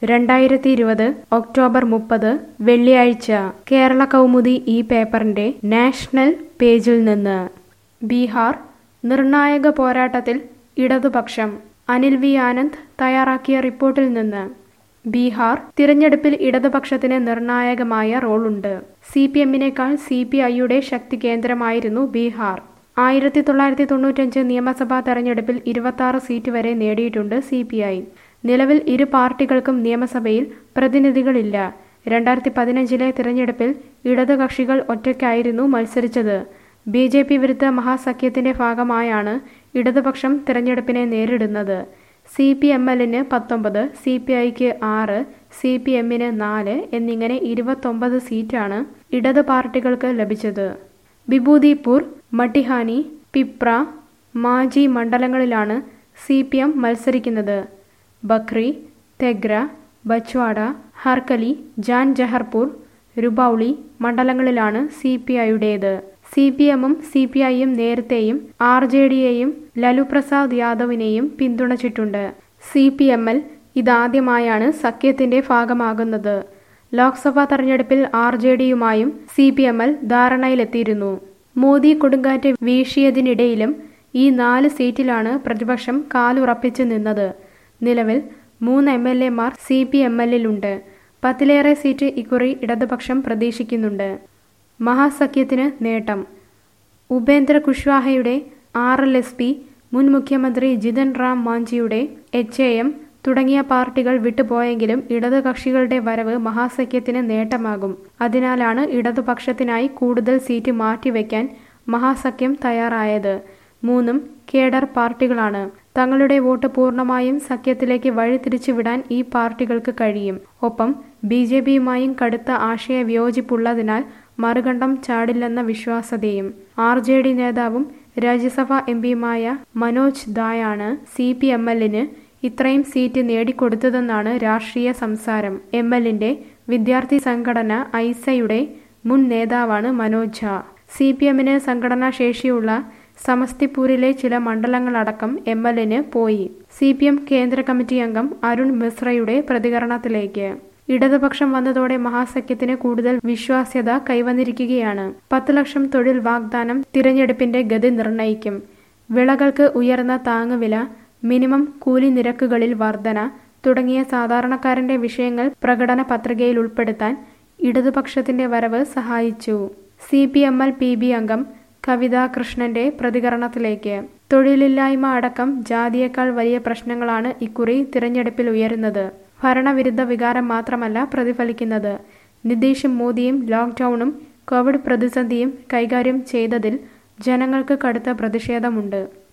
2020 October 30 വെള്ളിയാഴ്ച കേരള കൗമുദി ഈ പേപ്പറിന്റെ നാഷണൽ പേജിൽ നിന്ന് ബീഹാർ നിർണായക പോരാട്ടത്തിൽ ഇടതുപക്ഷം അനിൽ വി ആനന്ദ് തയ്യാറാക്കിയ റിപ്പോർട്ടിൽ നിന്ന് ബീഹാർ തിരഞ്ഞെടുപ്പിൽ ഇടതുപക്ഷത്തിന് നിർണായകമായ റോളുണ്ട്. CPM-നേക്കാൾ CPI-യുടെ ശക്തി കേന്ദ്രമായിരുന്നു ബീഹാർ. 1995 നിയമസഭാ തെരഞ്ഞെടുപ്പിൽ 26 സീറ്റ് വരെ നേടിയിട്ടുണ്ട് CPI. നിലവിൽ ഇരു പാർട്ടികൾക്കും നിയമസഭയിൽ പ്രതിനിധികളില്ല. 2015 തിരഞ്ഞെടുപ്പിൽ ഇടതുകക്ഷികൾ ഒറ്റയ്ക്കായിരുന്നു മത്സരിച്ചത്. BJP വിരുദ്ധ മഹാസഖ്യത്തിന്റെ ഭാഗമായാണ് ഇടതുപക്ഷം തിരഞ്ഞെടുപ്പിനെ നേരിടുന്നത്. CPML-ന് 19, CPI-ക്ക് 6, CPM-ന് 4 എന്നിങ്ങനെ 29 സീറ്റാണ് ഇടത് പാർട്ടികൾക്ക് ലഭിച്ചത്. ബിബൂതിപൂർ, മട്ടിഹാനി, പിപ്ര, മാജി മണ്ഡലങ്ങളിലാണ് CPM മത്സരിക്കുന്നത്. ബക്രി, തെഗ്ര, ബച്വാഡ, ഹർക്കലി, ജാൻജഹർപൂർ, രുബൌളി മണ്ഡലങ്ങളിലാണ് CPI-യുടേത്. CPM-ഉം CPI-യും നേരത്തെയും RJD-യെയും ലലു പ്രസാദ് യാദവിനെയും പിന്തുണച്ചിട്ടുണ്ട്. CPML ഇതാദ്യമായാണ് സഖ്യത്തിന്റെ ഭാഗമാകുന്നത്. ലോക്സഭാ തെരഞ്ഞെടുപ്പിൽ RJD-യുമായും CPML ധാരണയിലെത്തിയിരുന്നു. മോദി കൊടുങ്കാറ്റ് വീശിയതിനിടയിലും ഈ 4 സീറ്റിലാണ് പ്രതിപക്ഷം കാലുറപ്പിച്ചു നിന്നത്. നിലവിൽ 3 MLA-മാർ CPML-ലുണ്ട്. 10-ലേറെ സീറ്റ് ഇക്കുറി ഇടതുപക്ഷം പ്രതീക്ഷിക്കുന്നുണ്ട്. മഹാസഖ്യത്തിന് നേട്ടം. ഉപേന്ദ്ര കുശ്വാഹയുടെ RLSP, മുൻ മുഖ്യമന്ത്രി ജിതൻ റാം മാഞ്ചിയുടെ HAM തുടങ്ങിയ പാർട്ടികൾ വിട്ടുപോയെങ്കിലും ഇടതുകക്ഷികളുടെ വരവ് മഹാസഖ്യത്തിന് നേട്ടമാകും. അതിനാലാണ് ഇടതുപക്ഷത്തിനായി കൂടുതൽ സീറ്റ് മാറ്റിവെക്കാൻ മഹാസഖ്യം തയ്യാറായത്. 3ഉം കേഡർ പാർട്ടികളാണ്. തങ്ങളുടെ വോട്ട് പൂർണ്ണമായും സഖ്യത്തിലേക്ക് വഴിതിരിച്ചുവിടാൻ ഈ പാർട്ടികൾക്ക് കഴിയും. ഒപ്പം BJP-യുമായും കടുത്ത ആശയ വിയോജിപ്പുള്ളതിനാൽ മറുകണ്ഠം ചാടില്ലെന്ന വിശ്വാസ്യതയും. RJD നേതാവും രാജ്യസഭാ MP-യുമായ മനോജ് ദായാണ് CPML-ന് ഇത്രയും സീറ്റ് നേടിക്കൊടുത്തതെന്നാണ് രാഷ്ട്രീയ സംസാരം. ML-ന്റെ വിദ്യാർത്ഥി സംഘടന ഐസയുടെ മുൻ നേതാവാണ് മനോജ് ഝാ. CPM-ന് സംഘടനാ ശേഷിയുള്ള സമസ്തിപൂരിലെ ചില മണ്ഡലങ്ങളടക്കം ML-ന് പോയി. CPM കേന്ദ്ര കമ്മിറ്റി അംഗം അരുൺ മിശ്രയുടെ പ്രതികരണത്തിലേക്ക്. ഇടതുപക്ഷം വന്നതോടെ മഹാസഖ്യത്തിന് കൂടുതൽ വിശ്വാസ്യത കൈവന്നിരിക്കുകയാണ്. 10 ലക്ഷം തൊഴിൽ വാഗ്ദാനം തിരഞ്ഞെടുപ്പിന്റെ ഗതി നിർണയിക്കും. വിളകൾക്ക് ഉയർന്ന താങ്ങുവില, മിനിമം കൂലി നിരക്കുകളിൽ വർധന തുടങ്ങിയ സാധാരണക്കാരന്റെ വിഷയങ്ങൾ പ്രകടന പത്രികയിൽ ഉൾപ്പെടുത്താൻ ഇടതുപക്ഷത്തിന്റെ വരവ് സഹായിച്ചു. CPML PB അംഗം കവിത കൃഷ്ണന്റെ പ്രതികരണത്തിലേക്ക്. തൊഴിലില്ലായ്മ അടക്കം ജാതിയേക്കാൾ വലിയ പ്രശ്നങ്ങളാണ് ഇക്കുറി തിരഞ്ഞെടുപ്പിൽ ഉയരുന്നത്. ഭരണവിരുദ്ധ വികാരം മാത്രമല്ല പ്രതിഫലിക്കുന്നത്. നിതീഷും മോദിയും ലോക്ക്ഡൌണും കോവിഡ് പ്രതിസന്ധിയും കൈകാര്യം ചെയ്തതിൽ ജനങ്ങൾക്ക് കടുത്ത പ്രതിഷേധമുണ്ട്.